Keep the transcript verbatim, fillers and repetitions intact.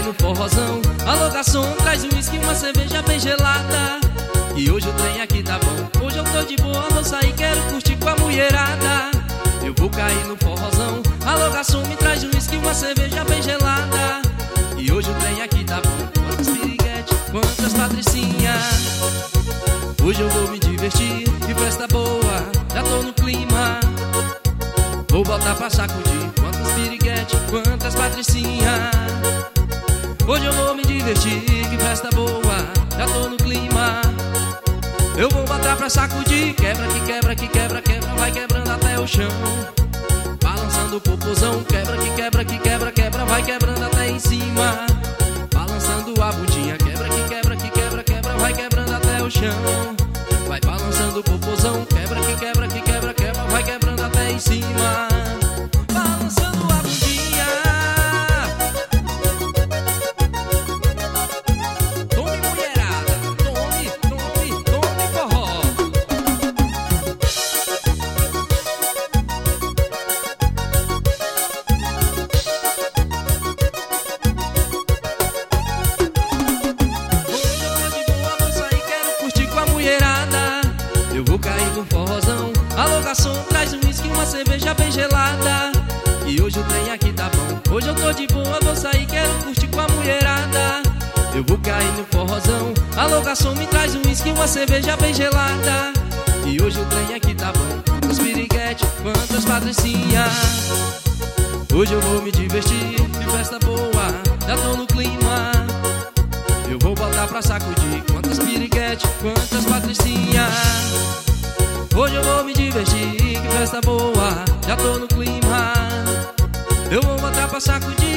no forrozão. Alô garçom, traz um uísque e uma cerveja bem gelada, e hoje o trem aqui tá bom. Hoje eu tô de boa, vou sair, quero curtir com a mulherada. Eu vou cair no forrozão. Alô garçom, me traz um uísque e uma cerveja bem gelada, e hoje o trem aqui tá bom. Quantas piriguete, quantas patricinhas, hoje eu vou me divertir, que festa boa, já tô no clima. Vou botar pra sacudir. Quantas piriguete, quantas patricinhas, hoje eu vou me divertir, que festa boa, já tô no clima. Eu vou botar pra sacudir. Quebra que quebra que quebra, quebra, vai quebrando até o chão, balançando o popozão. Quebra que quebra que quebra, quebra, vai quebrando até em cima, balançando a bundinha. Quebra que quebra que quebra, quebra, vai quebrando até o chão, vai balançando o popozão. Quebra que quebra que quebra, quebra, vai quebrando até em cima, balançando a bundinha. Tome mulherada, tome, tome, tome forró. Hoje eu tô de boa, vou sair, quero curtir com a mulherada. Eu vou cair no forrozão. Alô garçom, traz um uísque e uma cerveja bem gelada, e hoje o trem aqui tá bom. Hoje eu tô de boa, vou sair, quero curtir com a mulherada. Eu vou cair no forrozão. Alô garçom, me traz um uísque e uma cerveja bem gelada, e hoje o trem aqui tá bom. Quantas piriguete, quantas patricinhas, hoje eu vou me divertir, que festa boa, já tô no clima. Eu vou botar pra sacudir. Quantas piriguete, quantas patricinhas, hoje eu vou me divertir, que festa boa, já tô no clima. Eu vou botar pra sacudir.